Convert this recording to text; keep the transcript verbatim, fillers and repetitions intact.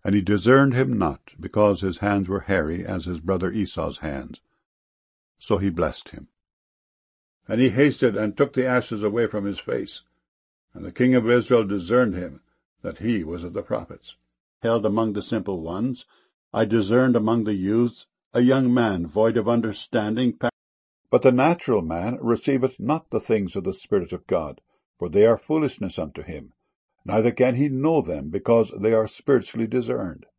And he discerned him not, because his hands were hairy as his brother Esau's hands. So he blessed him. And he hasted and took the ashes away from his face. And the king of Israel discerned him, that he was of the prophets. Held among the simple ones, I discerned among the youths a young man void of understanding. But the natural man receiveth not the things of the Spirit of God, for they are foolishness unto him, neither can he know them, because they are spiritually discerned.